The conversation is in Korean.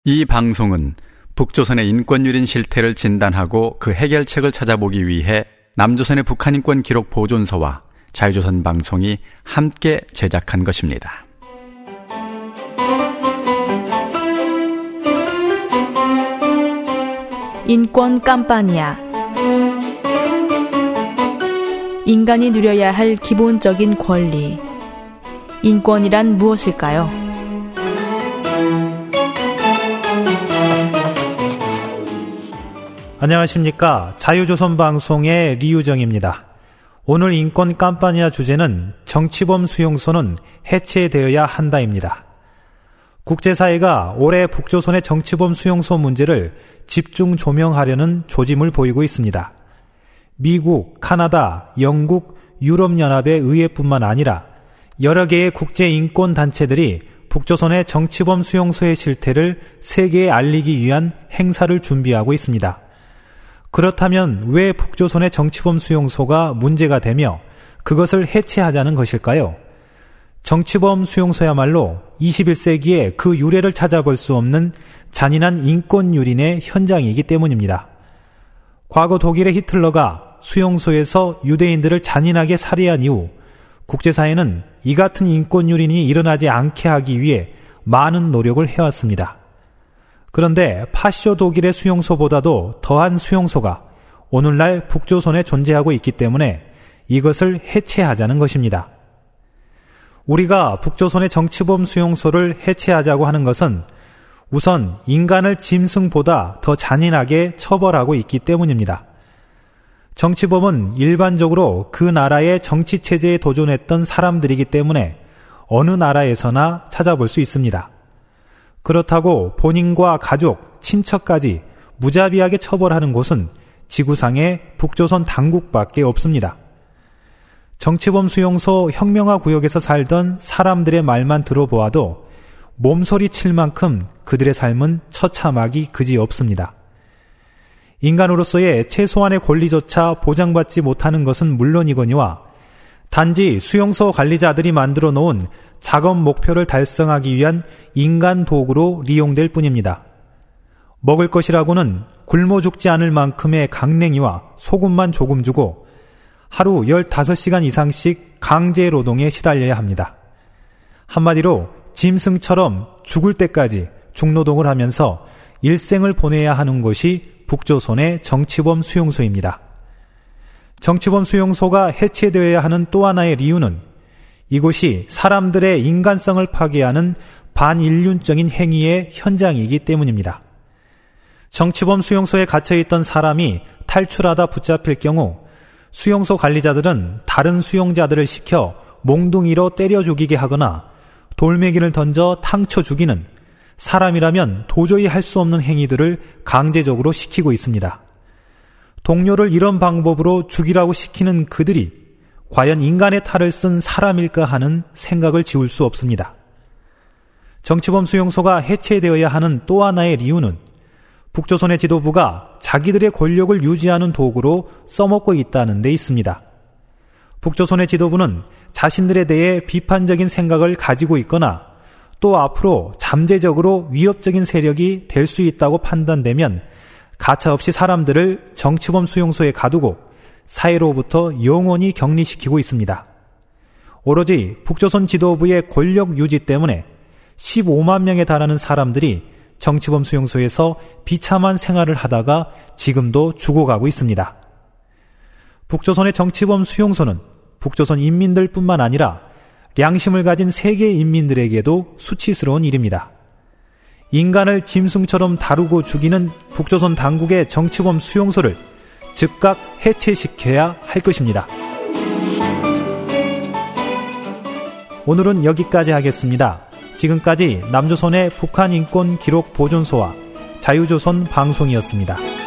이 방송은 북조선의 인권유린 실태를 진단하고 그 해결책을 찾아보기 위해 남조선의 북한인권 기록 보존소와 자유조선 방송이 함께 제작한 것입니다. 인권 깜파니아. 인간이 누려야 할 기본적인 권리. 인권이란 무엇일까요? 안녕하십니까. 자유조선 방송의 리유정입니다. 오늘 인권 깜파니아 주제는 정치범 수용소는 해체되어야 한다입니다. 국제사회가 올해 북조선의 정치범 수용소 문제를 집중 조명하려는 조짐을 보이고 있습니다. 미국, 카나다, 영국, 유럽연합의 의회뿐만 아니라 여러 개의 국제인권단체들이 북조선의 정치범 수용소의 실태를 세계에 알리기 위한 행사를 준비하고 있습니다. 그렇다면 왜 북조선의 정치범 수용소가 문제가 되며 그것을 해체하자는 것일까요? 정치범 수용소야말로 21세기에 그 유래를 찾아볼 수 없는 잔인한 인권유린의 현장이기 때문입니다. 과거 독일의 히틀러가 수용소에서 유대인들을 잔인하게 살해한 이후 국제사회는 이 같은 인권유린이 일어나지 않게 하기 위해 많은 노력을 해왔습니다. 그런데 파쇼 독일의 수용소보다도 더한 수용소가 오늘날 북조선에 존재하고 있기 때문에 이것을 해체하자는 것입니다. 우리가 북조선의 정치범 수용소를 해체하자고 하는 것은 우선 인간을 짐승보다 더 잔인하게 처벌하고 있기 때문입니다. 정치범은 일반적으로 그 나라의 정치체제에 도전했던 사람들이기 때문에 어느 나라에서나 찾아볼 수 있습니다. 그렇다고 본인과 가족, 친척까지 무자비하게 처벌하는 곳은 지구상에 북조선 당국밖에 없습니다. 정치범 수용소 혁명화 구역에서 살던 사람들의 말만 들어보아도 몸소리 칠 만큼 그들의 삶은 처참하기 그지없습니다. 인간으로서의 최소한의 권리조차 보장받지 못하는 것은 물론이거니와 단지 수용소 관리자들이 만들어 놓은 작업 목표를 달성하기 위한 인간 도구로 리용될 뿐입니다. 먹을 것이라고는 굶어 죽지 않을 만큼의 강냉이와 소금만 조금 주고 하루 15시간 이상씩 강제 노동에 시달려야 합니다. 한마디로 짐승처럼 죽을 때까지 중노동을 하면서 일생을 보내야 하는 것이 북조선의 정치범 수용소입니다. 정치범 수용소가 해체되어야 하는 또 하나의 이유는 이곳이 사람들의 인간성을 파괴하는 반인륜적인 행위의 현장이기 때문입니다. 정치범 수용소에 갇혀있던 사람이 탈출하다 붙잡힐 경우 수용소 관리자들은 다른 수용자들을 시켜 몽둥이로 때려 죽이게 하거나 돌멩이를 던져 탕쳐 죽이는 사람이라면 도저히 할 수 없는 행위들을 강제적으로 시키고 있습니다. 동료를 이런 방법으로 죽이라고 시키는 그들이 과연 인간의 탈을 쓴 사람일까 하는 생각을 지울 수 없습니다. 정치범 수용소가 해체되어야 하는 또 하나의 이유는 북조선의 지도부가 자기들의 권력을 유지하는 도구로 써먹고 있다는 데 있습니다. 북조선의 지도부는 자신들에 대해 비판적인 생각을 가지고 있거나 또 앞으로 잠재적으로 위협적인 세력이 될 수 있다고 판단되면 가차없이 사람들을 정치범 수용소에 가두고 사회로부터 영원히 격리시키고 있습니다. 오로지 북조선 지도부의 권력 유지 때문에 15만 명에 달하는 사람들이 정치범 수용소에서 비참한 생활을 하다가 지금도 죽어가고 있습니다. 북조선의 정치범 수용소는 북조선 인민들 뿐만 아니라 양심을 가진 세계 인민들에게도 수치스러운 일입니다. 인간을 짐승처럼 다루고 죽이는 북조선 당국의 정치범 수용소를 즉각 해체시켜야 할 것입니다. 오늘은 여기까지 하겠습니다. 지금까지 남조선의 북한 인권 기록 보존소와 자유조선 방송이었습니다.